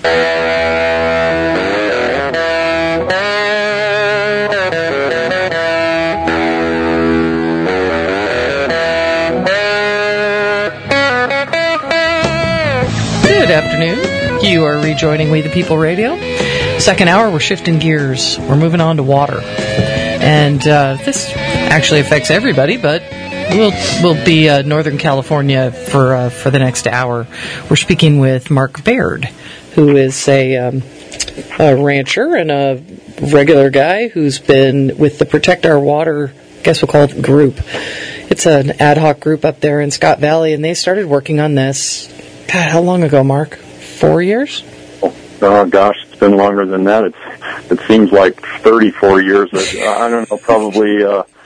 Good afternoon. You are rejoining We the People Radio. Second hour, we're shifting gears. We're moving on to water. And this actually affects everybody, but we'll be Northern California for the next hour. We're speaking with Mark Baird, who is a rancher and a regular guy who's been with the Protect Our Water, I guess we'll call it group. It's an ad hoc group up there in Scott Valley, and they started working on this, God, how long ago, Mark? 4 years? Oh, gosh, it's been longer than that. It seems like 34 years. I don't know, probably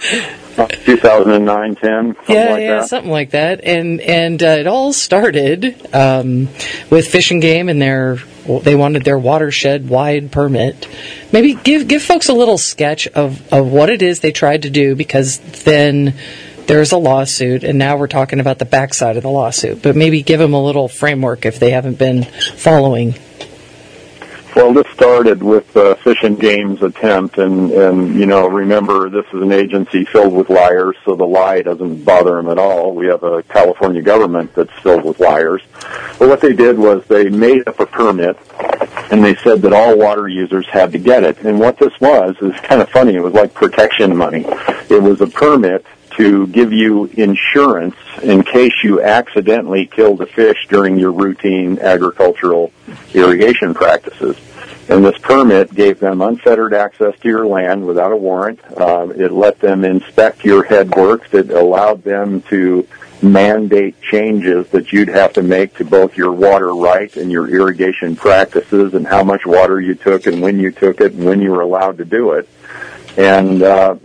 2009, 10, something like that. Something like that. And it all started with Fish and Game and they wanted their watershed-wide permit. Maybe give folks a little sketch of what it is they tried to do, because then there's a lawsuit, and now we're talking about the backside of the lawsuit. But maybe give them a little framework if they haven't been following. Well, this started with Fish and Game's attempt, and remember, this is an agency filled with liars, so the lie doesn't bother them at all. We have a California government that's filled with liars. But what they did was they made up a permit, and they said that all water users had to get it. And what this was is kind of funny. It was like protection money. It was a permit to give you insurance in case you accidentally killed a fish during your routine agricultural irrigation practices. And this permit gave them unfettered access to your land without a warrant. It let them inspect your headworks. It allowed them to mandate changes that you'd have to make to both your water right and your irrigation practices, and how much water you took and when you took it and when you were allowed to do it. And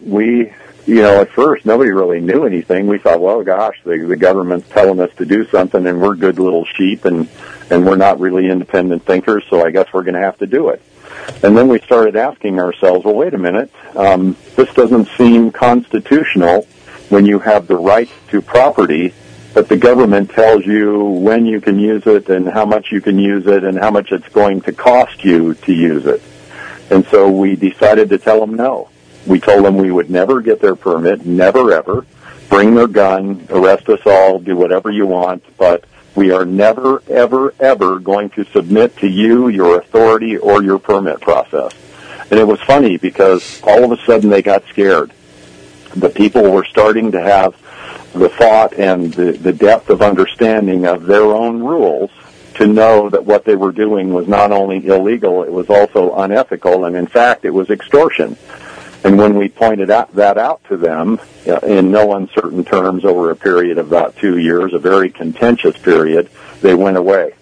at first, nobody really knew anything. We thought, well, gosh, the government's telling us to do something, and we're good little sheep, and we're not really independent thinkers, so I guess we're going to have to do it. And then we started asking ourselves, well, wait a minute, this doesn't seem constitutional when you have the right to property, but the government tells you when you can use it and how much you can use it and how much it's going to cost you to use it. And so we decided to tell them no. We told them we would never get their permit, never ever, bring their gun, arrest us all, do whatever you want, but we are never, ever, ever going to submit to you, your authority, or your permit process. And it was funny because all of a sudden they got scared. The people were starting to have the thought and the depth of understanding of their own rules to know that what they were doing was not only illegal, it was also unethical, and in fact it was extortion. And when we pointed that out to them in no uncertain terms over a period of about 2 years, a very contentious period, they went away.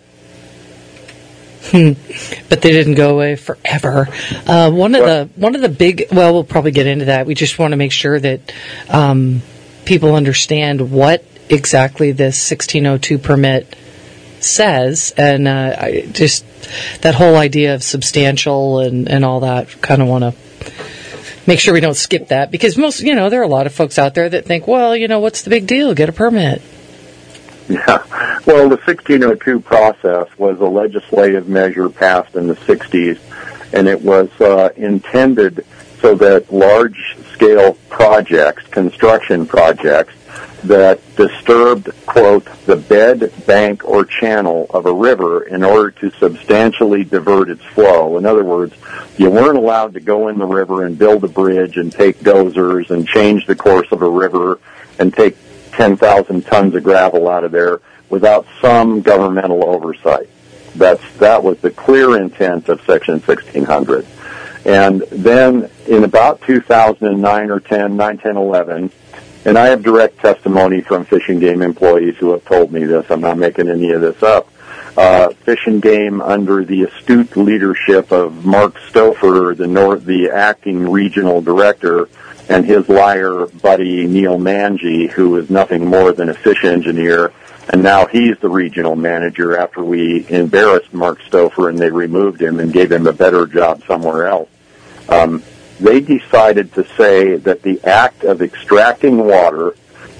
But they didn't go away forever. One of the big, well, we'll probably get into that. We just want to make sure that people understand what exactly this 1602 permit says, and just that whole idea of substantial and all that. Kind of want to make sure we don't skip that, because there are a lot of folks out there that think, well, what's the big deal? Get a permit. Yeah. Well, the 1602 process was a legislative measure passed in the 60s, and it was intended so that large-scale projects, construction projects, that disturbed, quote, the bed, bank, or channel of a river in order to substantially divert its flow. In other words, you weren't allowed to go in the river and build a bridge and take dozers and change the course of a river and take 10,000 tons of gravel out of there without some governmental oversight. That was the clear intent of Section 1600. And then in about 2009 or 10, 11, and I have direct testimony from Fish and Game employees who have told me this. I'm not making any of this up. Fish and Game, under the astute leadership of Mark Stouffer, the acting regional director, and his liar buddy Neil Manji, who is nothing more than a fish engineer, and now he's the regional manager after we embarrassed Mark Stouffer and they removed him and gave him a better job somewhere else. They decided to say that the act of extracting water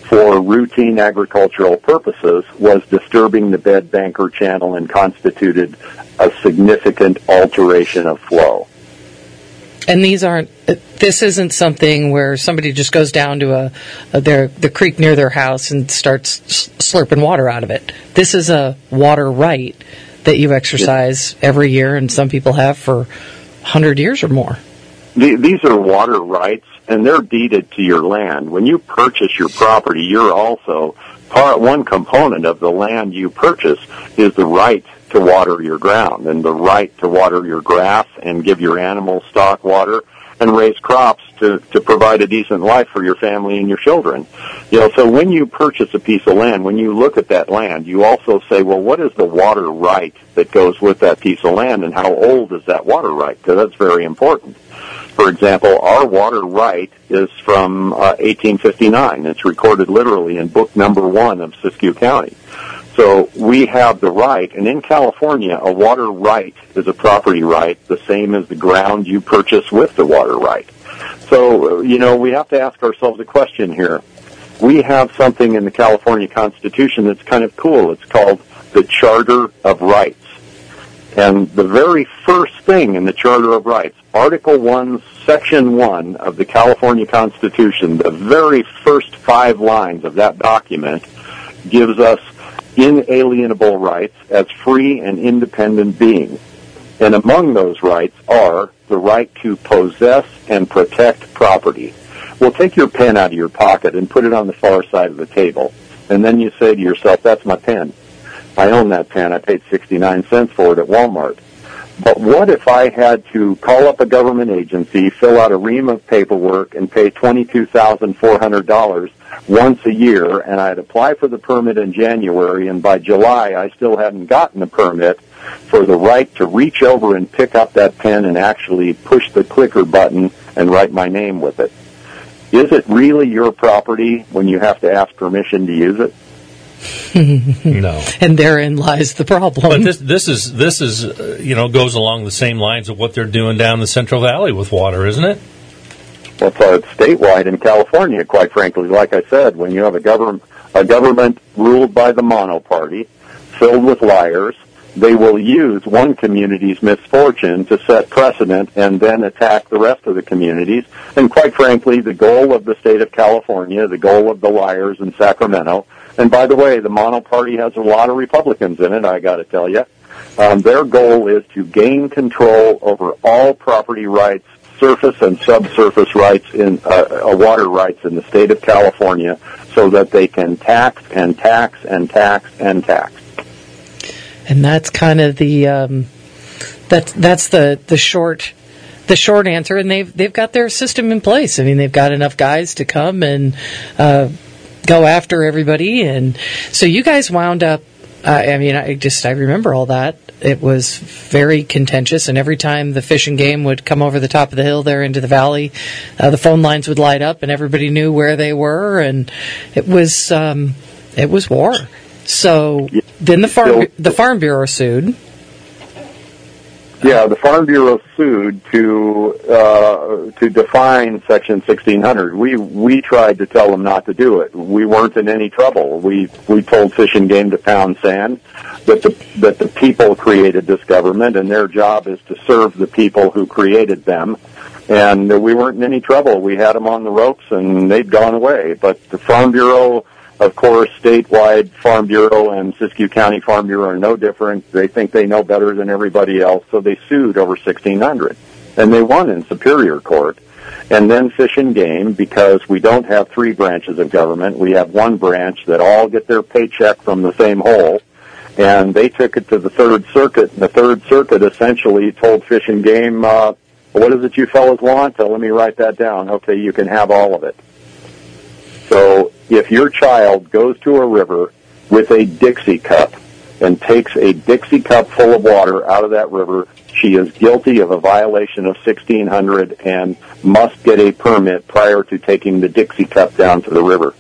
for routine agricultural purposes was disturbing the bed banker channel and constituted a significant alteration of flow. And this isn't something where somebody just goes down to the creek near their house and starts slurping water out of it. This is a water right that you exercise every year, and some people have for 100 years or more. These are water rights, and they're deeded to your land. When you purchase your property, you're also one component of the land you purchase is the right to water your ground and the right to water your grass and give your animals stock water and raise crops to provide a decent life for your family and your children. So when you purchase a piece of land, when you look at that land, you also say, well, what is the water right that goes with that piece of land, and how old is that water right? Because that's very important. For example, our water right is from 1859. It's recorded literally in book number 1 of Siskiyou County. So we have the right, and in California, a water right is a property right, the same as the ground you purchase with the water right. So, we have to ask ourselves a question here. We have something in the California Constitution that's kind of cool. It's called the Charter of Rights. And the very first thing in the Charter of Rights, Article 1, Section 1 of the California Constitution, the very first 5 lines of that document gives us inalienable rights as free and independent beings. And among those rights are the right to possess and protect property. Well, take your pen out of your pocket and put it on the far side of the table. And then you say to yourself, that's my pen. I own that pen. I paid 69 cents for it at Walmart. But what if I had to call up a government agency, fill out a ream of paperwork, and pay $22,400 once a year, and I'd apply for the permit in January, and by July I still hadn't gotten the permit for the right to reach over and pick up that pen and actually push the clicker button and write my name with it? Is it really your property when you have to ask permission to use it? No. And therein lies the problem. But this is goes along the same lines of what they're doing down the Central Valley with water, isn't it? Well, it's statewide in California, quite frankly. Like I said, when you have a government ruled by the mono party, filled with liars, they will use one community's misfortune to set precedent and then attack the rest of the communities. And quite frankly, the goal of the state of California, the goal of the liars in Sacramento, and by the way, the mono party has a lot of Republicans in it, I got to tell you. Their goal is to gain control over all property rights, surface and subsurface rights in water rights in the state of California, so that they can tax and tax and tax and tax. And that's kind of the that's the short answer. And they've got their system in place. I mean, they've got enough guys to come and go after everybody. And so you guys wound up. I remember all that. It was very contentious, and every time the Fish and Game would come over the top of the hill there into the valley, the phone lines would light up, and everybody knew where they were, and it was war. So then the Farm Bureau sued. Yeah, the Farm Bureau sued to define Section 1600. We tried to tell them not to do it. We weren't in any trouble. We told Fish and Game to pound sand, that the people created this government, and their job is to serve the people who created them. And we weren't in any trouble. We had them on the ropes, and they'd gone away. But the Farm Bureau, of course, statewide Farm Bureau and Siskiyou County Farm Bureau are no different. They think they know better than everybody else, so they sued over 1600. And they won in Superior Court. And then Fish and Game, because we don't have 3 branches of government, we have one branch that all get their paycheck from the same hole. And they took it to the Third Circuit, and the Third Circuit essentially told Fish and Game, what is it you fellas want? Let me write that down. Okay, you can have all of it. So if your child goes to a river with a Dixie cup and takes a Dixie cup full of water out of that river, she is guilty of a violation of 1600 and must get a permit prior to taking the Dixie cup down to the river.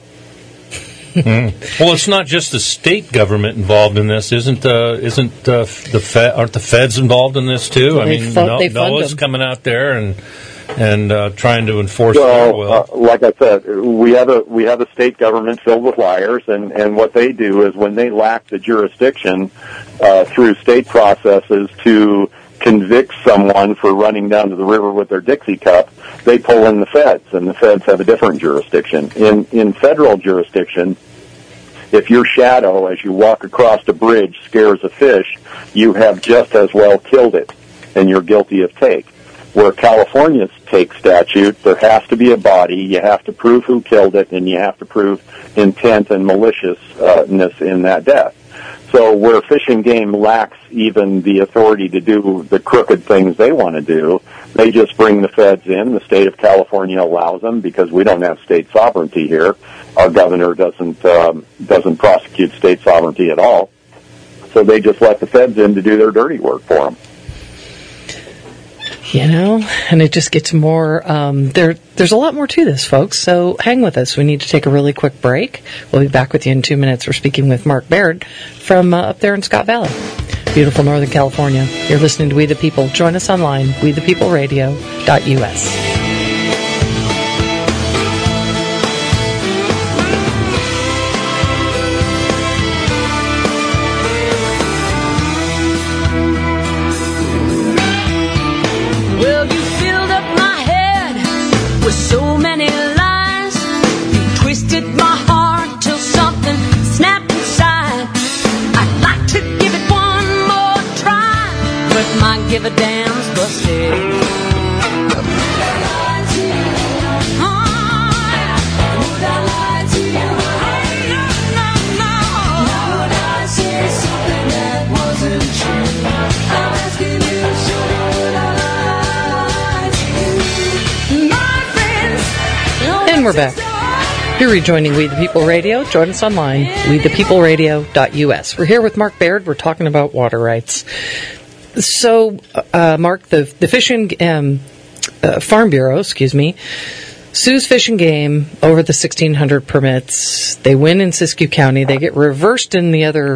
Well, it's not just the state government involved in this, aren't the feds involved in this too? I mean, NOAA's coming out there and and trying to enforce their will. Like I said, we have a state government filled with liars, and what they do is when they lack the jurisdiction through state processes to convict someone for running down to the river with their Dixie cup, they pull in the feds, and the feds have a different jurisdiction. In federal jurisdiction, if your shadow, as you walk across a bridge, scares a fish, you have just as well killed it, and you're guilty of take. Where California's take statute, there has to be a body, you have to prove who killed it, and you have to prove intent and maliciousness in that death. So where Fish and Game lacks even the authority to do the crooked things they want to do, they just bring the feds in. The state of California allows them because we don't have state sovereignty here. Our governor doesn't prosecute state sovereignty at all. So they just let the feds in to do their dirty work for them. You know, and it just gets more, there's a lot more to this, folks, so hang with us. We need to take a really quick break. We'll be back with you in 2 minutes. We're speaking with Mark Baird from up there in Scott Valley, beautiful Northern California. You're listening to We the People. Join us online, wethepeopleradio.us. So many lies, you twisted my heart till something snapped inside. I'd like to give it one more try, but my give a damn's busted. And we're back. You're rejoining We the People Radio. Join us online, wethepeopleradio.us. We're here with Mark Baird. We're talking about water rights. So, Mark, the Fish and Farm Bureau, sues Fish and Game over the 1,600 permits. They win in Siskiyou County. They get reversed in the other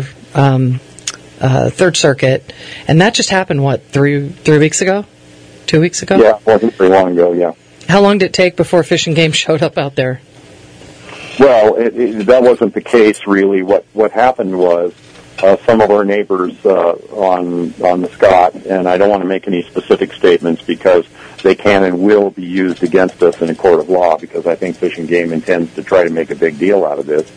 Third Circuit, and that just happened. What, 3 weeks ago? 2 weeks ago? Yeah, it wasn't very long ago. Yeah. How long did it take before Fish and Game showed up out there? Well, that wasn't the case, really. What happened was some of our neighbors on the Scott, and I don't want to make any specific statements because they can and will be used against us in a court of law, because I think Fish and Game intends to try to make a big deal out of this.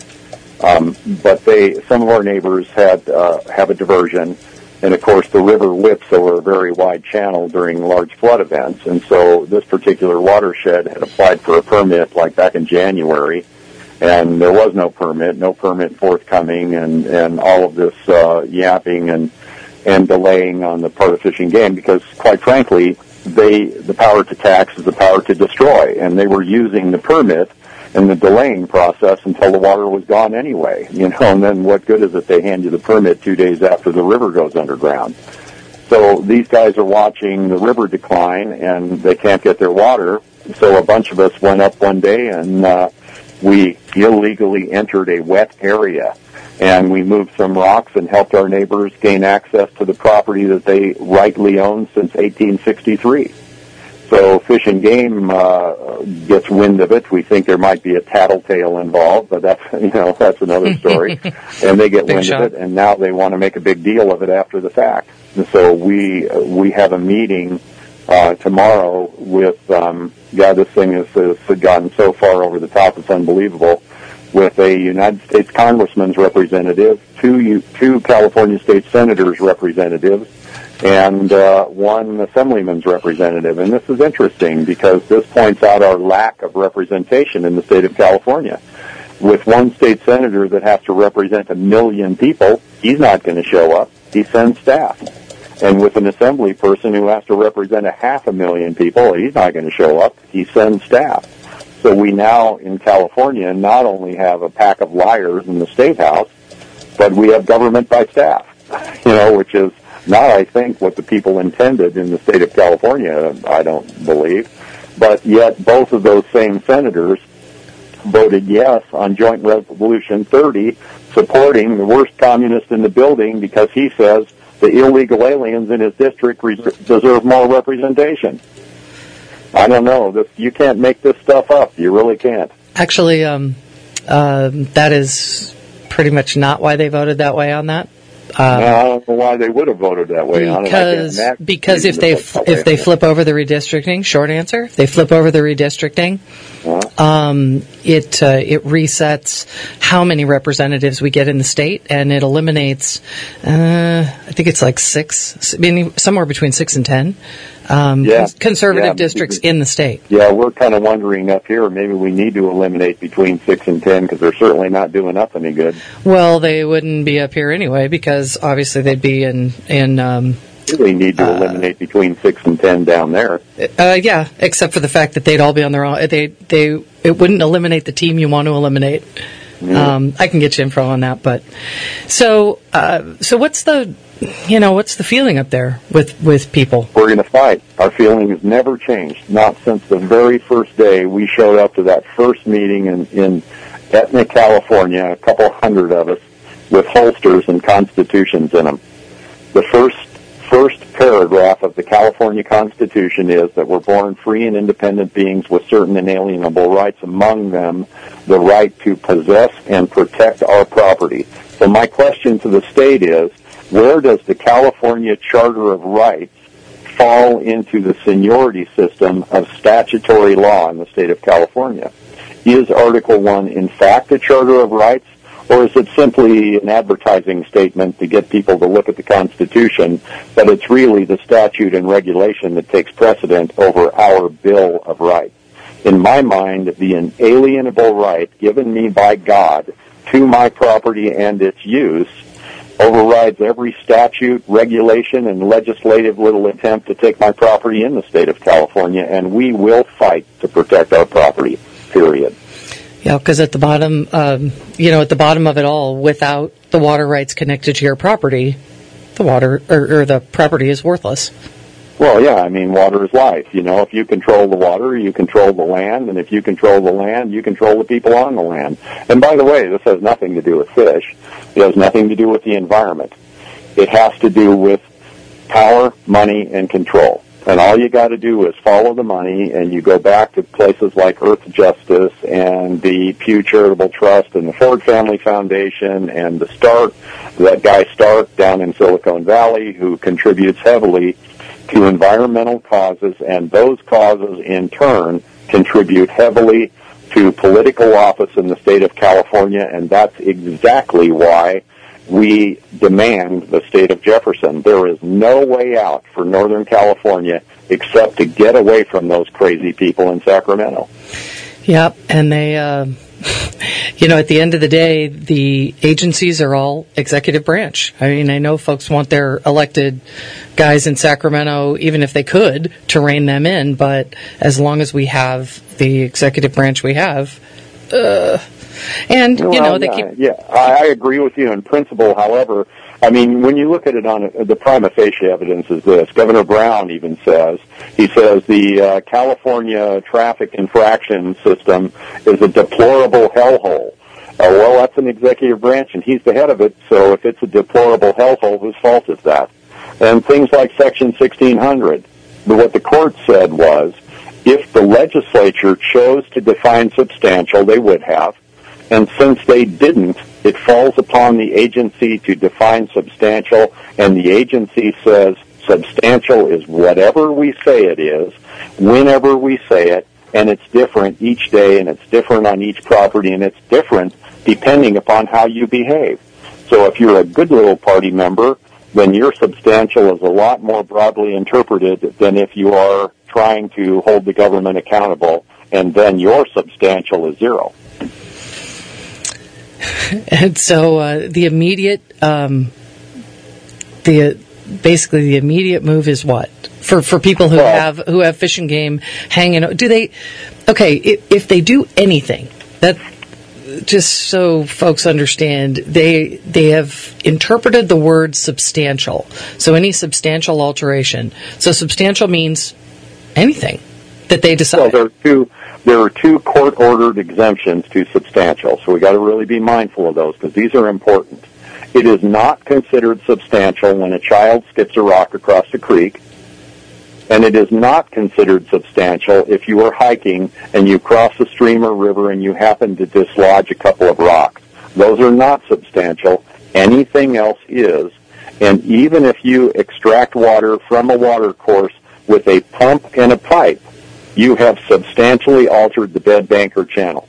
But some of our neighbors have a diversion. And, of course, the river whips over a very wide channel during large flood events. And so this particular watershed had applied for a permit, like back in January, and there was no permit forthcoming, and all of this yapping and delaying on the part of Fish and Game, because, quite frankly, the power to tax is the power to destroy, and they were using the permit and the delaying process until the water was gone anyway, and then what good is it they hand you the permit 2 days after the river goes underground? So these guys are watching the river decline, and they can't get their water, so a bunch of us went up one day, and we illegally entered a wet area, and we moved some rocks and helped our neighbors gain access to the property that they rightly owned since 1863. So Fish and Game gets wind of it. We think there might be a tattletale involved, but that's another story. And they get wind of it, and now they want to make a big deal of it after the fact. And so we have a meeting tomorrow with this thing has gotten so far over the top, it's unbelievable. With a United States Congressman's representative, two California State Senators representatives, and one Assemblyman's representative. And this is interesting because this points out our lack of representation in the state of California. With one state senator that has to represent 1 million people, he's not going to show up. He sends staff. And with an assembly person who has to represent 500,000 people, he's not going to show up. He sends staff. So we now, in California, not only have a pack of liars in the State House, but we have government by staff, which is not, I think, what the people intended in the state of California, I don't believe. But yet both of those same senators voted yes on Joint Resolution 30, supporting the worst communist in the building because he says the illegal aliens in his district deserve more representation. I don't know. You can't make this stuff up. You really can't. Actually, that is pretty much not why they voted that way on that. I don't know why they would have voted that way on it. Because if they flip over the redistricting, short answer, if they flip over the redistricting, it resets how many representatives we get in the state, and it eliminates, I think it's like 6, meaning somewhere between 6 and 10 conservative districts in the state. Yeah, we're kind of wondering up here, maybe we need to eliminate between 6 and 10 because they're certainly not doing us any good. Well, they wouldn't be up here anyway because obviously they'd be in we need to eliminate between 6 and 10 down there. Yeah, except for the fact that they'd all be on their own. It wouldn't eliminate the team you want to eliminate. I can get you info on that, but so what's the feeling up there with people? We're going to fight. Our feeling has never changed, not since the very first day we showed up to that first meeting in Etna, California, a couple hundred of us with holsters and constitutions in them. The first paragraph of the California Constitution is that we're born free and independent beings with certain inalienable rights, among them the right to possess and protect our property. So my question to the state is, where does the California Charter of Rights fall into the seniority system of statutory law in the state of California? Is Article 1 in fact a Charter of Rights? Or is it simply an advertising statement to get people to look at the Constitution, but it's really the statute and regulation that takes precedent over our Bill of Rights? In my mind, the inalienable right given me by God to my property and its use overrides every statute, regulation, and legislative little attempt to take my property in the state of California, and we will fight to protect our property, period. Yeah, because at the bottom, at the bottom of it all, without the water rights connected to your property, the water or the property is worthless. Well, yeah, I mean, water is life. If you control the water, you control the land, and if you control the land, you control the people on the land. And by the way, this has nothing to do with fish. It has nothing to do with the environment. It has to do with power, money, and control. And all you got to do is follow the money, and you go back to places like Earth Justice and the Pew Charitable Trust and the Ford Family Foundation and that guy Stark down in Silicon Valley, who contributes heavily to environmental causes, and those causes in turn contribute heavily to political office in the state of California, and that's exactly why we demand the state of Jefferson. There is no way out for Northern California except to get away from those crazy people in Sacramento. Yep, and they, at the end of the day, the agencies are all executive branch. I mean, I know folks want their elected guys in Sacramento, even if they could, to rein them in, but as long as we have the executive branch we have, I agree with you in principle. However, I mean, when you look at it on the prima facie evidence is this. Governor Brown even says the California traffic infraction system is a deplorable hellhole. Well, that's an executive branch, and he's the head of it, so if it's a deplorable hellhole, whose fault is that? And things like Section 1600. What the court said was, if the legislature chose to define substantial, they would have. And since they didn't, it falls upon the agency to define substantial, and the agency says substantial is whatever we say it is, whenever we say it, and it's different each day, and it's different on each property, and it's different depending upon how you behave. So if you're a good little party member, then your substantial is a lot more broadly interpreted than if you are trying to hold the government accountable, and then your substantial is zero. And so the immediate move is what for people who have fish and game hanging. If they do anything, that just so folks understand, they have interpreted the word substantial. So any substantial alteration. So substantial means anything that they decide. Well, there are two court-ordered exemptions to substantial, so we got to really be mindful of those because these are important. It is not considered substantial when a child skips a rock across the creek. And it is not considered substantial if you are hiking and you cross a stream or river and you happen to dislodge a couple of rocks. Those are not substantial. Anything else is. And even if you extract water from a water course with a pump and a pipe, you have substantially altered the bed bank or channel.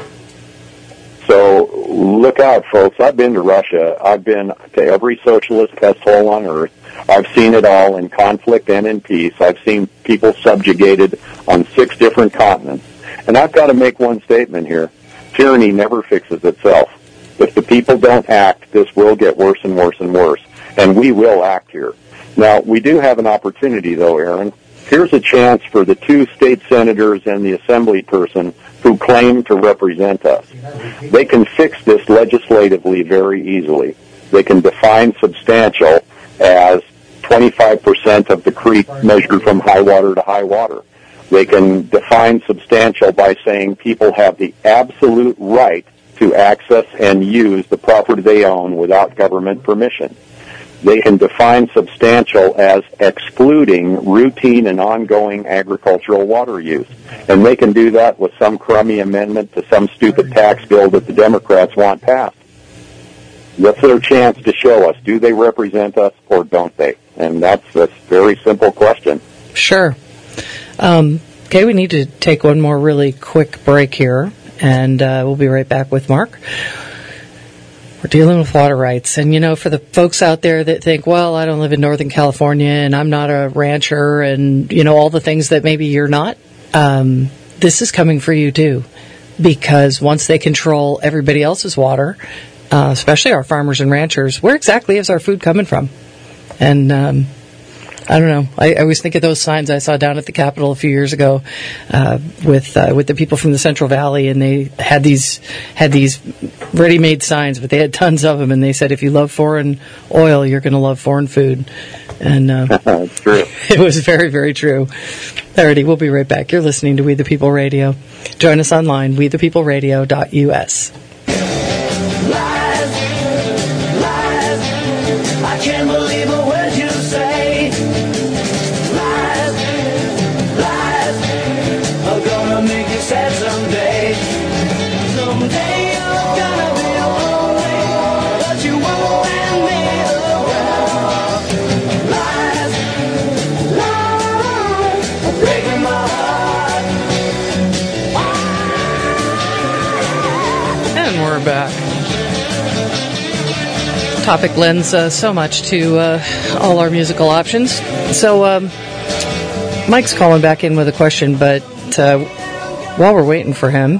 So look out, folks. I've been to Russia. I've been to every socialist pest hole on earth. I've seen it all in conflict and in peace. I've seen people subjugated on 6 different continents. And I've got to make one statement here. Tyranny never fixes itself. If the people don't act, this will get worse and worse and worse. And we will act here. Now, we do have an opportunity, though, Aaron. Here's a chance for the 2 state senators and the assembly person who claim to represent us. They can fix this legislatively very easily. They can define substantial as 25% of the creek measured from high water to high water. They can define substantial by saying people have the absolute right to access and use the property they own without government permission. They can define substantial as excluding routine and ongoing agricultural water use. And they can do that with some crummy amendment to some stupid tax bill that the Democrats want passed. That's their chance to show us, do they represent us or don't they? And that's a very simple question. Sure. Okay, we need to take one more really quick break here, and we'll be right back with Mark. We're dealing with water rights. And, you know, for the folks out there that think, well, I don't live in Northern California and I'm not a rancher and, you know, all the things that maybe you're not, this is coming for you too. Because once they control everybody else's water, especially our farmers and ranchers, where exactly is our food coming from? And I don't know. I always think of those signs I saw down at the Capitol a few years ago with the people from the Central Valley, and they had these ready-made signs, but they had tons of them, and they said, if you love foreign oil, you're going to love foreign food. And that's true. It was very, very true. Alrighty, we'll be right back. You're listening to We the People Radio. Join us online, wethepeopleradio.us. Back. Topic lends so much to all our musical options. So Mike's calling back in with a question, but while we're waiting for him,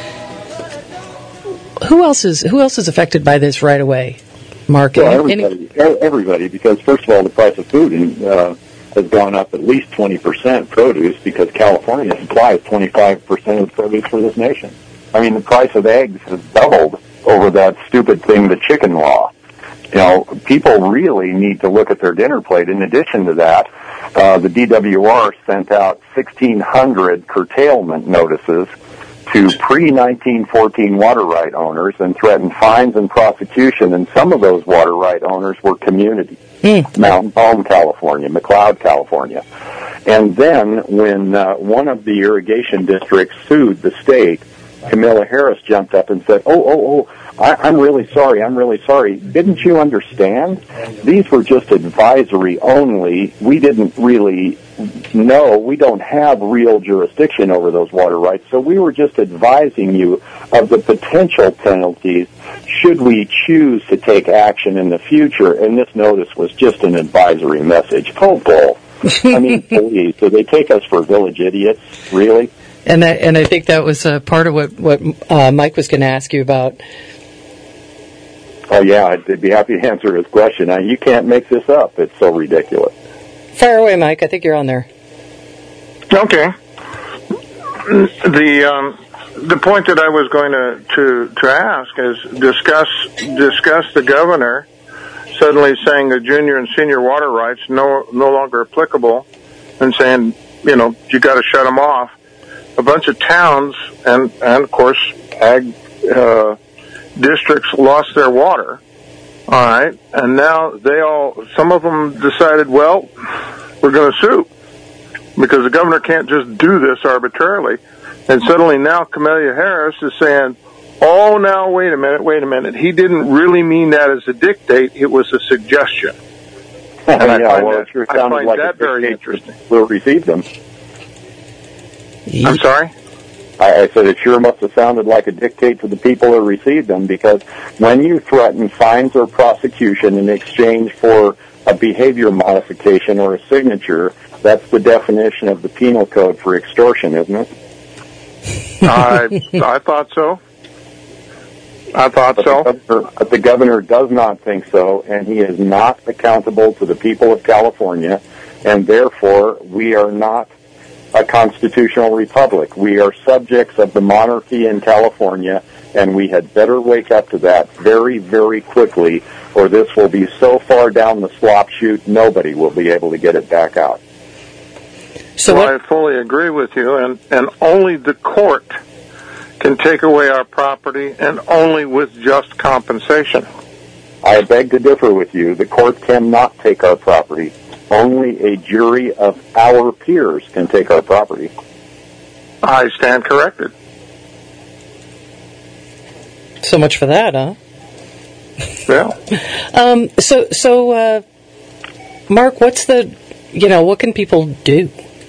who else is affected by this right away, Mark? Well, everybody, because first of all, the price of food has gone up at least 20%. Produce, because California supplies 25% of the produce for this nation. I mean, the price of eggs has doubled over that stupid thing, the chicken law. You know, people really need to look at their dinner plate. In addition to that, the DWR sent out 1,600 curtailment notices to pre-1914 water right owners and threatened fines and prosecution. And some of those water right owners were communities. Mountain Home, California, McLeod, California. And then when one of the irrigation districts sued the state, Camilla Harris jumped up and said, I'm really sorry. Didn't you understand? These were just advisory only. We didn't really know. We don't have real jurisdiction over those water rights, so we were just advising you of the potential penalties should we choose to take action in the future, and this notice was just an advisory message. Oh, bull. I mean, please, do they take us for village idiots, really? And I think that was part of what Mike was going to ask you about. Oh, yeah, I'd be happy to answer his question. You can't make this up. It's so ridiculous. Fire away, Mike. I think you're on there. Okay. The point that I was going to ask is discuss the governor suddenly saying the junior and senior water rights no longer applicable, and saying, you know, you got to shut them off. A bunch of towns and of course ag districts lost their water. All right, and now some of them decided, well, we're going to sue. because the governor can't just do this arbitrarily. And suddenly now Kamala Harris is saying, oh, now, wait a minute. He didn't really mean that as a dictate. It was a suggestion. And I find that very interesting. We'll receive them. I'm sorry? I said it sure must have sounded like a dictate to the people who received them, because when you threaten fines or prosecution in exchange for a behavior modification or a signature, that's the definition of the penal code for extortion, isn't it? I thought so. But the governor does not think so, and he is not accountable to the people of California, and therefore we are not a constitutional republic. We are subjects of the monarchy in California, and we had better wake up to that very, very quickly, or this will be so far down the slop chute, nobody will be able to get it back out. So I fully agree with you, and only the court can take away our property, and only with just compensation. I beg to differ with you. The court cannot take our property. Only a jury of our peers can take our property. I stand corrected. So much for that, huh? Yeah. So, Mark, what can people do?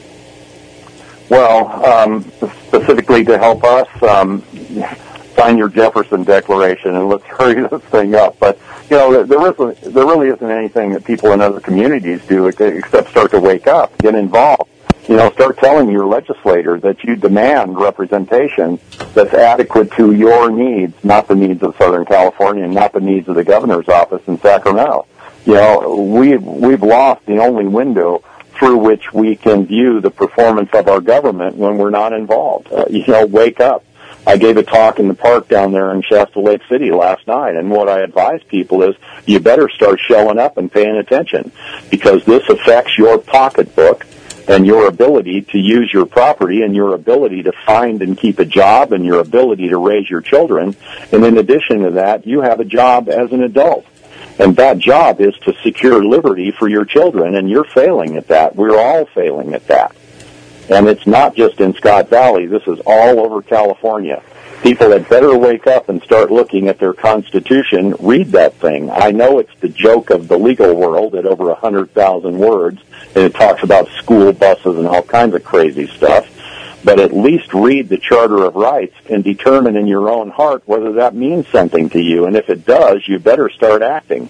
Well, specifically to help us, sign your Jefferson Declaration and let's hurry this thing up. But, there really isn't anything that people in other communities do except start to wake up, get involved. Start telling your legislator that you demand representation that's adequate to your needs, not the needs of Southern California and not the needs of the governor's office in Sacramento. We've lost the only window through which we can view the performance of our government when we're not involved. Wake up. I gave a talk in the park down there in Shasta Lake City last night, and what I advise people is you better start showing up and paying attention, because this affects your pocketbook and your ability to use your property and your ability to find and keep a job and your ability to raise your children. And in addition to that, you have a job as an adult. And that job is to secure liberty for your children, and you're failing at that. We're all failing at that. And it's not just in Scott Valley. This is all over California. People had better wake up and start looking at their Constitution, read that thing. I know it's the joke of the legal world at over 100,000 words, and it talks about school buses and all kinds of crazy stuff. But at least read the Charter of Rights and determine in your own heart whether that means something to you. And if it does, you better start acting.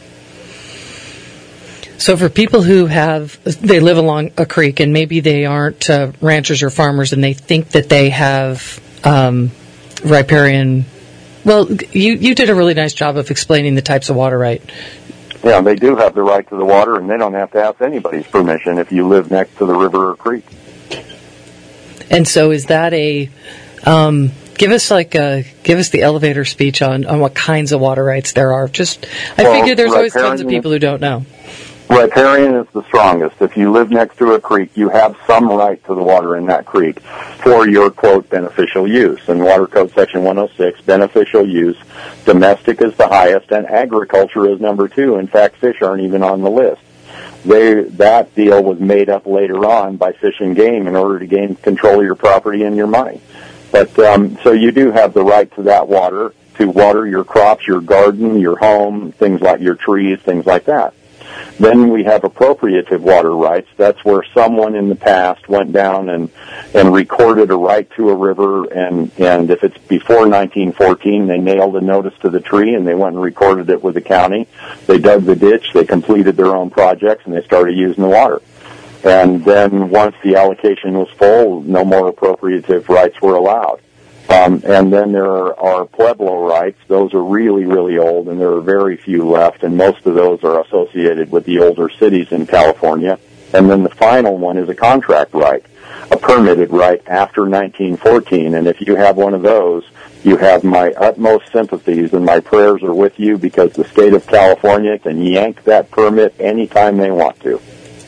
So for people who they live along a creek and maybe they aren't ranchers or farmers and they think that they have riparian, well, you did a really nice job of explaining the types of water right. Yeah, they do have the right to the water, and they don't have to ask anybody's permission if you live next to the river or creek. And so is that give us the elevator speech on what kinds of water rights there are. I figure there's always tons of people who don't know. Riparian is the strongest. If you live next to a creek, you have some right to the water in that creek for your, quote, beneficial use. In Water Code Section 106, beneficial use, domestic is the highest, and agriculture is number 2. In fact, fish aren't even on the list. That deal was made up later on by Fish and Game in order to gain control of your property and your money. But so you do have the right to that water, to water your crops, your garden, your home, things like your trees, things like that. Then we have appropriative water rights. That's where someone in the past went down and recorded a right to a river, and if it's before 1914, they nailed a notice to the tree and they went and recorded it with the county. They dug the ditch, they completed their own projects, and they started using the water. And then once the allocation was full, no more appropriative rights were allowed. And then there are Pueblo rights. Those are really, really old, and there are very few left, and most of those are associated with the older cities in California. And then the final one is a contract right, a permitted right after 1914. And if you have one of those, you have my utmost sympathies, and my prayers are with you, because the state of California can yank that permit anytime they want to.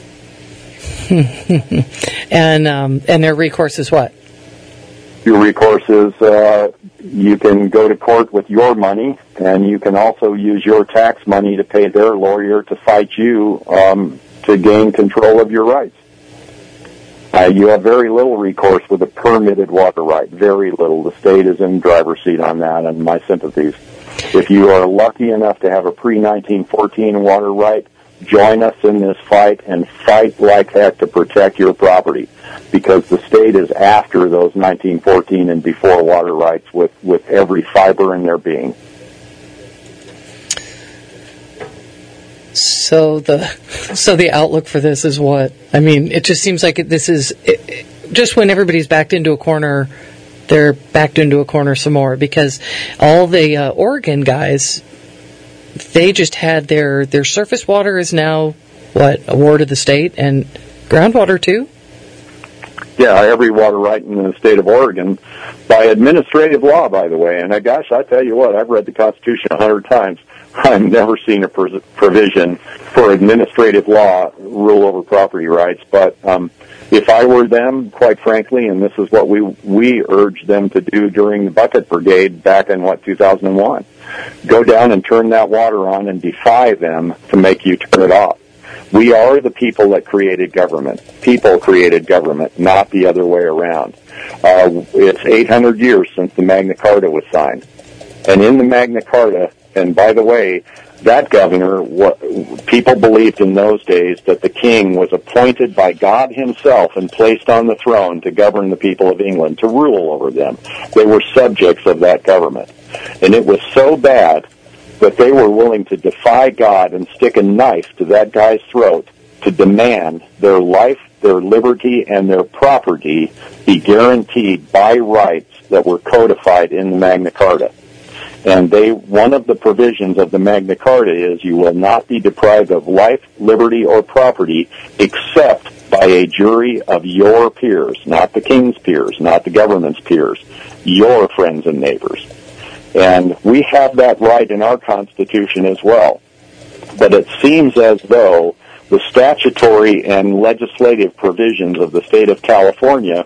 And their recourse is what? Your recourse is you can go to court with your money, and you can also use your tax money to pay their lawyer to fight you to gain control of your rights. You have very little recourse with a permitted water right. Very little. The state is in driver's seat on that, and my sympathies. If you are lucky enough to have a pre-1914 water right, join us in this fight and fight like heck to protect your property, because the state is after those 1914 and before water rights with every fiber in their being. So the outlook for this is what? I mean, it just seems like this is just when everybody's backed into a corner, they're backed into a corner some more, because all the Oregon guys, they just had their surface water is now, awarded the state, and groundwater too? Yeah, every water right in the state of Oregon by administrative law, by the way. And gosh, I tell you what, I've read the Constitution 100 times. I've never seen a provision for administrative law rule over property rights. But if I were them, quite frankly, and this is what we urged them to do during the Bucket Brigade back in, 2001, go down and turn that water on and defy them to make you turn it off. We are the people that created government. People created government, not the other way around. It's 800 years since the Magna Carta was signed. And in the Magna Carta, and by the way, that governor, people believed in those days that the king was appointed by God himself and placed on the throne to govern the people of England, to rule over them. They were subjects of that government. And it was so bad that they were willing to defy God and stick a knife to that guy's throat to demand their life, their liberty, and their property be guaranteed by rights that were codified in the Magna Carta. And one of the provisions of the Magna Carta is you will not be deprived of life, liberty, or property except by a jury of your peers, not the king's peers, not the government's peers, your friends and neighbors. And we have that right in our Constitution as well. But it seems as though the statutory and legislative provisions of the state of California,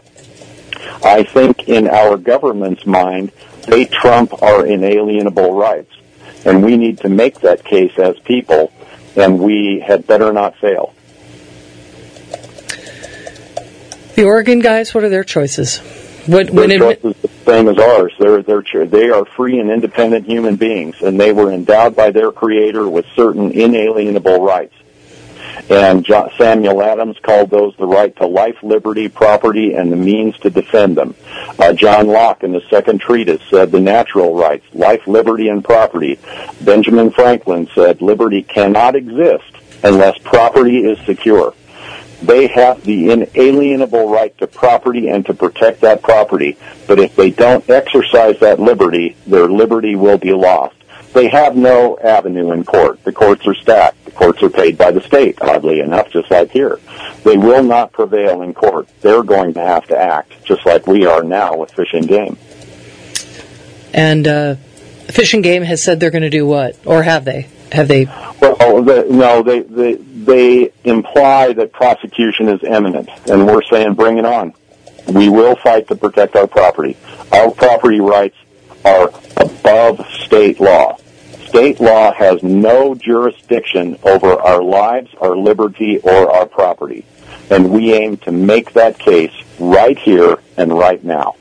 I think in our government's mind, they trump our inalienable rights. And we need to make that case as people, and we had better not fail. The Oregon guys, what are their choices? Their choice is the same as ours. They are free and independent human beings, and they were endowed by their Creator with certain inalienable rights. And Samuel Adams called those the right to life, liberty, property, and the means to defend them. John Locke, in the second treatise, said the natural rights, life, liberty, and property. Benjamin Franklin said liberty cannot exist unless property is secure. They have the inalienable right to property and to protect that property. But if they don't exercise that liberty, their liberty will be lost. They have no avenue in court. The courts are stacked. The courts are paid by the state, oddly enough, just like here. They will not prevail in court. They're going to have to act, just like we are now with Fish and Game. And Fish and Game has said they're going to do what? Or have they? Well, no, they imply that prosecution is imminent, and we're saying bring it on. We will fight to protect our property. Our property rights are above state law. State law has no jurisdiction over our lives, our liberty, or our property. And we aim to make that case right here and right now.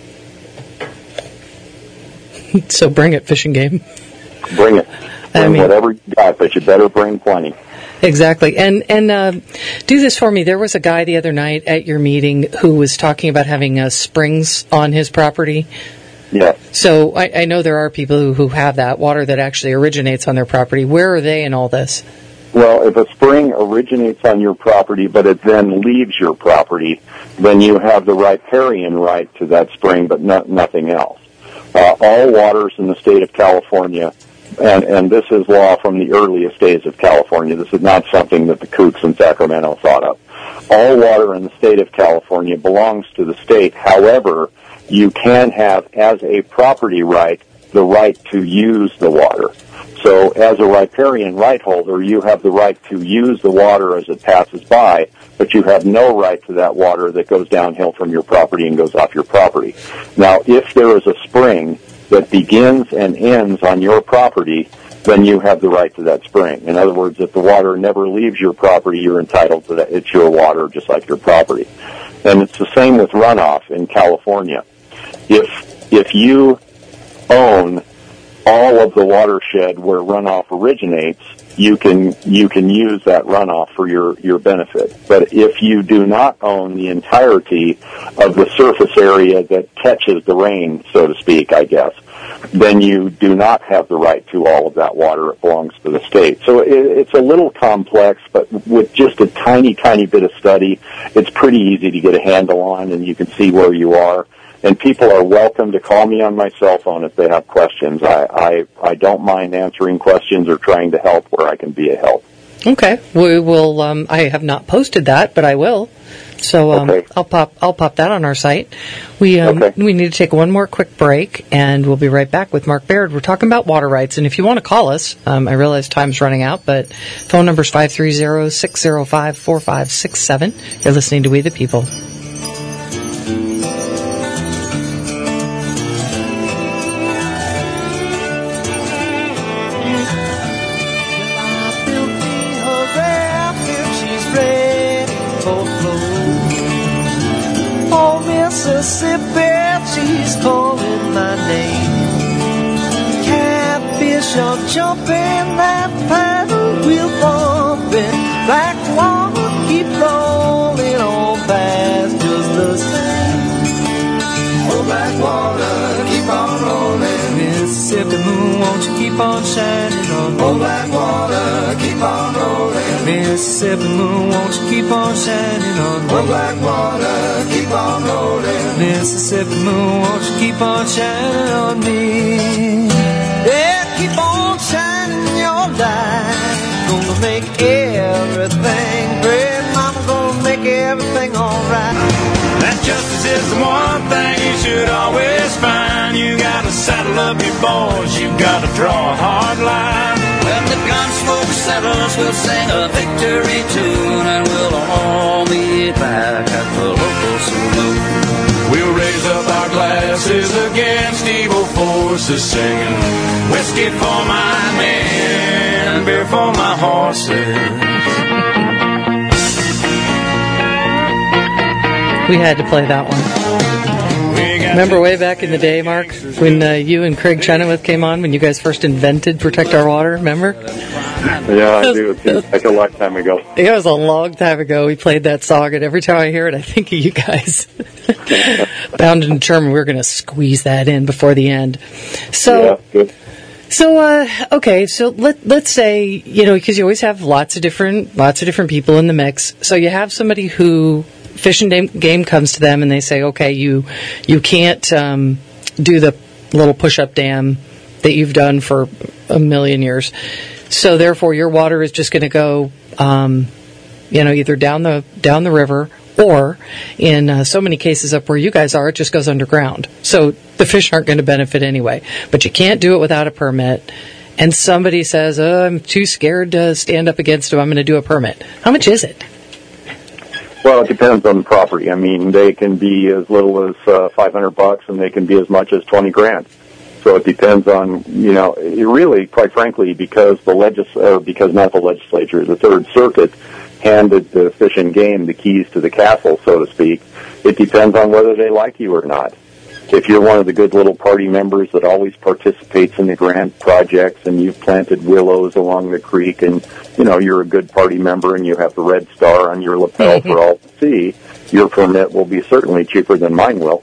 So bring it, Fish and Game. Bring it. Bring whatever you got, but you better bring plenty. Exactly. And do this for me. There was a guy the other night at your meeting who was talking about having springs on his property. Yeah. So I know there are people who have that water that actually originates on their property. Where are they in all this? Well, if a spring originates on your property, but it then leaves your property, then you have the riparian right to that spring, but nothing else. All waters in the state of California, and this is law from the earliest days of California. This is not something that the kooks in Sacramento thought of. All water in the state of California belongs to the state. However, you can have, as a property right, the right to use the water. So as a riparian right holder, you have the right to use the water as it passes by, but you have no right to that water that goes downhill from your property and goes off your property. Now, if there is a spring that begins and ends on your property, then you have the right to that spring. In other words, if the water never leaves your property, you're entitled to that. It's your water, just like your property. And it's the same with runoff in California. If you own all of the watershed where runoff originates, you can use that runoff for your benefit. But if you do not own the entirety of the surface area that catches the rain, so to speak, I guess, then you do not have the right to all of that water. It belongs to the state. So it's a little complex, but with just a tiny, tiny bit of study, it's pretty easy to get a handle on, and you can see where you are. And people are welcome to call me on my cell phone if they have questions. I don't mind answering questions or trying to help where I can be a help. Okay, we will. I have not posted that, but I will. So Okay. I'll pop that on our site. We Okay. we need to take one more quick break, and we'll be right back with Mark Baird. We're talking about water rights, and if you want to call us, I realize time's running out, but phone number is 530-605-4567. You're listening to We the People. Mississippi, she's calling my name. Catfish are jumping, that paddle wheel bumping. Black water keep rolling on past just the same. Oh, black water keep on rolling. Mississippi moon, won't you keep on shining on me? Oh, black water keep on rolling. Mississippi moon, won't you keep on shining on me? Oh, black water keep on rolling. Mississippi moon, won't you keep on shining on me? Yeah, keep on shining your light. Gonna make everything great. Mama gonna make everything alright. That justice is the one thing you should always find. You gotta saddle up your boys, you gotta draw a hard line. When the gunsmoke settles, we'll sing a victory tune, and we'll all meet back at the local saloon. We'll raise up our glasses against evil forces, singing whiskey for my men, beer for my horses. We had to play that one. Remember way back in the day, Mark, when you and Craig Chenoweth came on, when you guys first invented Protect Our Water, remember? Yeah, I do. It seems like a lifetime ago. It was a long time ago we played that song, and every time I hear it, I think of you guys. Bound and determined we're going to squeeze that in before the end. So, Yeah, good. So, okay, so let's say, because you always have lots of different people in the mix. So you have somebody who Fish and Game comes to them and they say, okay, you can't do the little push-up dam that you've done for a million years. So therefore, your water is just going to go, either down the river, or in so many cases up where you guys are, it just goes underground. So the fish aren't going to benefit anyway. But you can't do it without a permit. And somebody says, "Oh, I'm too scared to stand up against them. I'm going to do a permit." How much is it? Well, it depends on the property. I mean, they can be as little as $500, and they can be as much as $20,000. So it depends on, really, quite frankly, because not the legislature, the Third Circuit handed the Fish and Game the keys to the castle, so to speak. It depends on whether they like you or not. If you're one of the good little party members that always participates in the grant projects, and you've planted willows along the creek, and you're a good party member, and you have the red star on your lapel for all to see, your permit will be certainly cheaper than mine will.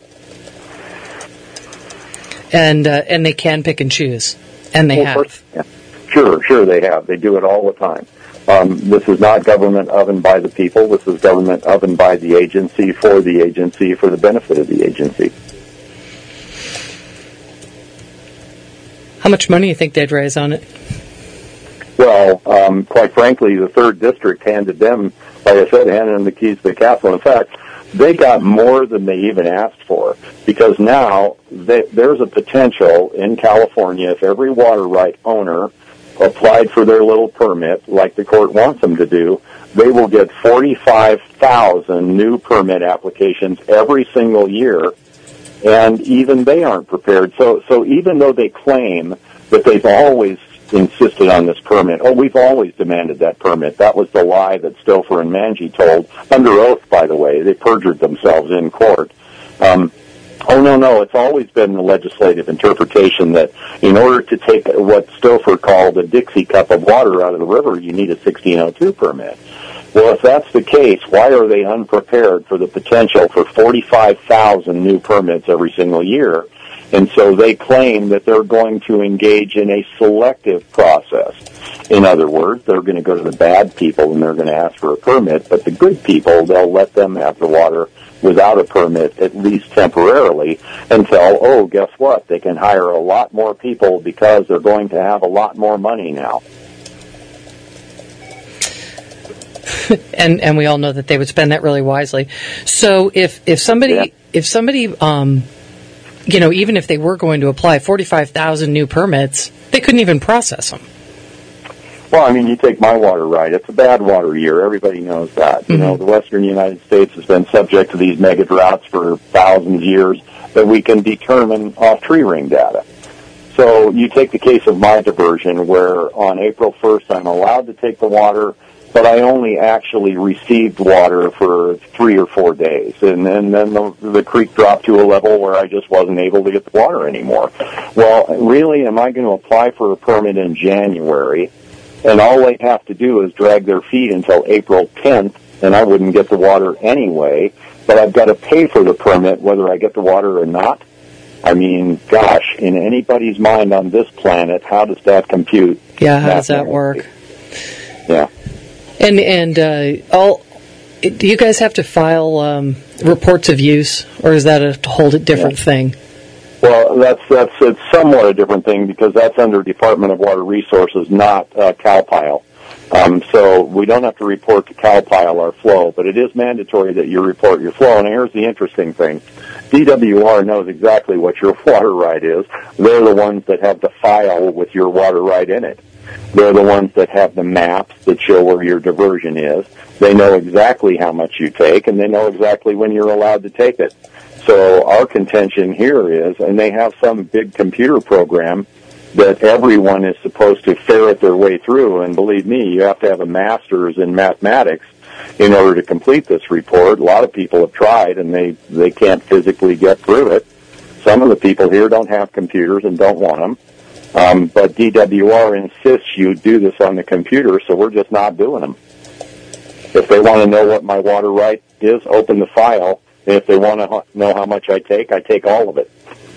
And they can pick and choose, and they have. Course, yeah. Sure, they have. They do it all the time. This is not government of and by the people. This is government of and by the agency, for the benefit of the agency. How much money do you think they'd raise on it? Well, quite frankly, the 3rd District handed them, like I said, handed them the keys to the castle. In fact, they got more than they even asked for, because now there's a potential in California, if every water right owner applied for their little permit, like the court wants them to do, they will get 45,000 new permit applications every single year, and even they aren't prepared. So even though they claim that they've always insisted on this permit. Oh, we've always demanded that permit. That was the lie that Stouffer and Manji told, under oath, by the way. They perjured themselves in court. Oh, no, it's always been the legislative interpretation that in order to take what Stouffer called a Dixie cup of water out of the river, you need a 1602 permit. Well, if that's the case, why are they unprepared for the potential for 45,000 new permits every single year? And so they claim that they're going to engage in a selective process. In other words, they're going to go to the bad people and they're going to ask for a permit, but the good people, they'll let them have the water without a permit, at least temporarily, until, oh, guess what? They can hire a lot more people because they're going to have a lot more money now. And we all know that they would spend that really wisely. So if somebody, you know, even if they were going to apply 45,000 new permits, they couldn't even process them. Well, I mean, you take my water right. It's a bad water year. Everybody knows that. Mm-hmm. You know, the western United States has been subject to these mega droughts for thousands of years that we can determine off tree ring data. So you take the case of my diversion where on April 1st I'm allowed to take the water, but I only actually received water for 3 or 4 days. And then the creek dropped to a level where I just wasn't able to get the water anymore. Well, really, am I going to apply for a permit in January? And all they have to do is drag their feet until April 10th, and I wouldn't get the water anyway. But I've got to pay for the permit whether I get the water or not. I mean, gosh, in anybody's mind on this planet, how does that compute? Yeah, how does that work? Yeah. And do you guys have to file reports of use, or is that a whole different thing? Well, it's somewhat a different thing because that's under Department of Water Resources, not CalPile. So we don't have to report to CalPile our flow, but it is mandatory that you report your flow. And here's the interesting thing. DWR knows exactly what your water right is. They're the ones that have the file with your water right in it. They're the ones that have the maps that show where your diversion is. They know exactly how much you take, and they know exactly when you're allowed to take it. So our contention here is, and they have some big computer program that everyone is supposed to ferret their way through, and believe me, you have to have a master's in mathematics in order to complete this report. A lot of people have tried, and they can't physically get through it. Some of the people here don't have computers and don't want them. But DWR insists you do this on the computer, so we're just not doing them. If they want to know what my water right is, open the file. And if they want to know how much I take all of it.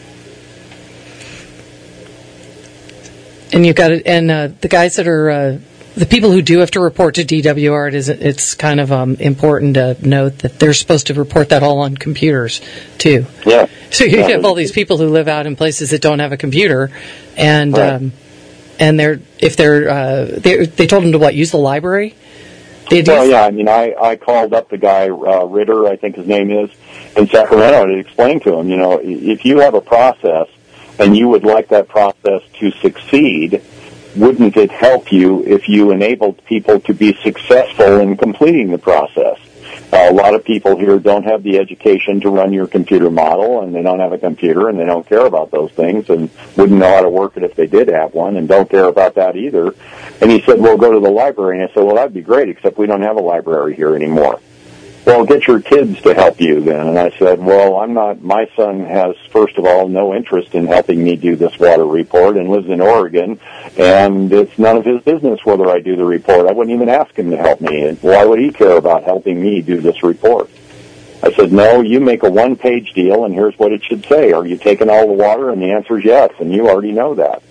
And you've got it. And the guys that are the people who do have to report to DWR, it's kind of important to note that they're supposed to report that all on computers too. Yeah. So you have all these people who live out in places that don't have a computer, and right. And they told them to use the library. Well, yeah, I mean, I called up the guy, Ritter, I think his name is, in Sacramento to explain to him, you know, if you have a process and you would like that process to succeed, wouldn't it help you if you enabled people to be successful in completing the process? A lot of people here don't have the education to run your computer model, and they don't have a computer, and they don't care about those things, and wouldn't know how to work it if they did have one, and don't care about that either. And he said, well, go to the library. And I said, well, that'd be great, except we don't have a library here anymore. Well, get your kids to help you then. And I said, well, my son has, first of all, no interest in helping me do this water report and lives in Oregon, and it's none of his business whether I do the report. I wouldn't even ask him to help me. And why would he care about helping me do this report? I said, no, you make a one-page deal, and here's what it should say. Are you taking all the water? And the answer is yes, and you already know that.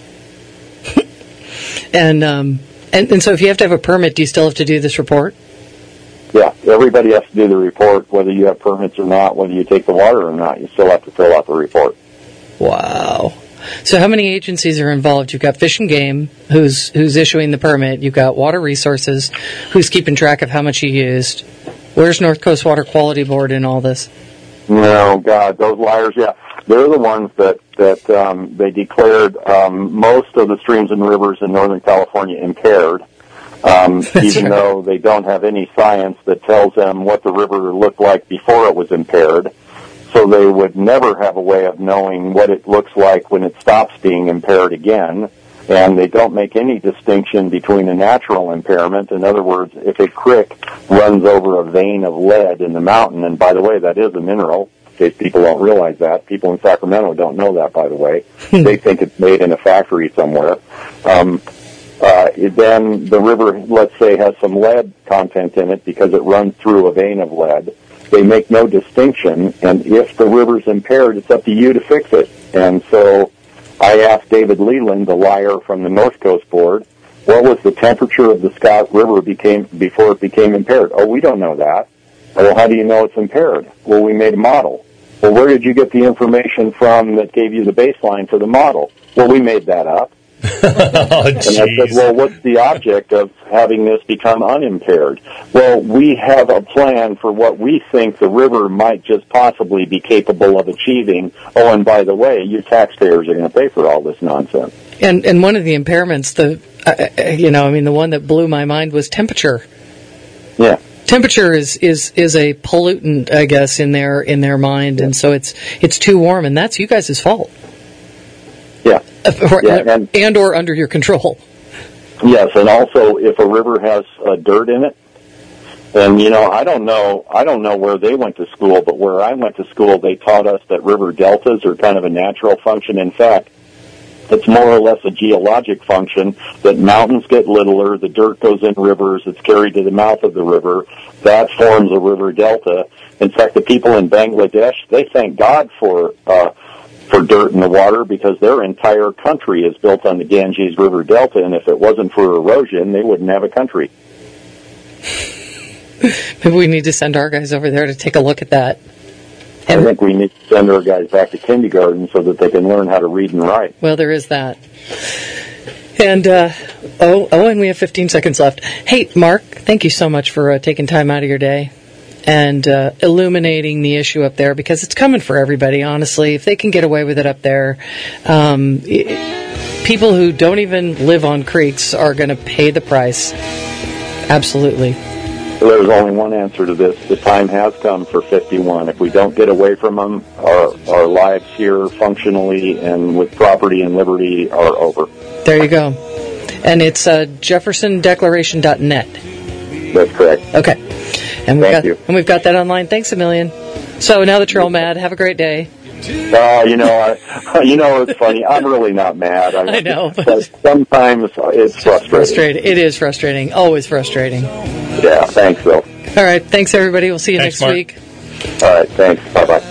And so if you have to have a permit, do you still have to do this report? Yeah, everybody has to do the report, whether you have permits or not, whether you take the water or not. You still have to fill out the report. Wow. So how many agencies are involved? You've got Fish and Game, who's issuing the permit. You've got Water Resources, who's keeping track of how much you used. Where's North Coast Water Quality Board in all this? No, God, those liars, yeah. They're the ones that they declared most of the streams and rivers in Northern California impaired. Even though they don't have any science that tells them what the river looked like before it was impaired. So they would never have a way of knowing what it looks like when it stops being impaired again. And they don't make any distinction between a natural impairment. In other words, if a creek runs over a vein of lead in the mountain, and by the way, that is a mineral, in case people don't realize that. People in Sacramento don't know that, by the way. They think it's made in a factory somewhere. Then the river, let's say, has some lead content in it because it runs through a vein of lead. They make no distinction, and if the river's impaired, it's up to you to fix it. And so I asked David Leland, the liar from the North Coast Board, what was the temperature of the Scott River before it became impaired? Oh, we don't know that. Well, how do you know it's impaired? Well, we made a model. Well, where did you get the information from that gave you the baseline for the model? Well, we made that up. Oh, and I said, well, what's the object of having this become unimpaired? Well, we have a plan for what we think the river might just possibly be capable of achieving. Oh, and by the way, you taxpayers are going to pay for all this nonsense. And one of the impairments, the one that blew my mind was temperature. Yeah. Temperature is a pollutant, I guess, in their mind, and so it's too warm, and that's you guys' fault. Yeah. And or under your control. Yes, and also if a river has dirt in it, and I don't know where they went to school, but where I went to school, they taught us that river deltas are kind of a natural function. In fact, it's more or less a geologic function that mountains get littler, the dirt goes in rivers, it's carried to the mouth of the river, that forms a river delta. In fact, the people in Bangladesh, they thank God for dirt in the water because their entire country is built on the Ganges River Delta, and if it wasn't for erosion, they wouldn't have a country. Maybe we need to send our guys over there to take a look at that. I think we need to send our guys back to kindergarten so that they can learn how to read and write. Well, there is that. And, and we have 15 seconds left. Hey, Mark, thank you so much for taking time out of your day and illuminating the issue up there, because it's coming for everybody, honestly. If they can get away with it up there, people who don't even live on creeks are going to pay the price. Absolutely. There's only one answer to this. The time has come for 51. If we don't get away from them, our lives here functionally and with property and liberty are over. There you go. And it's jeffersondeclaration.net. That's correct. Okay. And Thank you. And we've got that online. Thanks a million. So now that you're all mad, have a great day. It's funny. I'm really not mad. I know. But sometimes it's frustrating. It is frustrating. Always frustrating. Yeah, thanks, Bill. All right. Thanks, everybody. We'll see you next Mark. week. All right. Thanks. Bye-bye.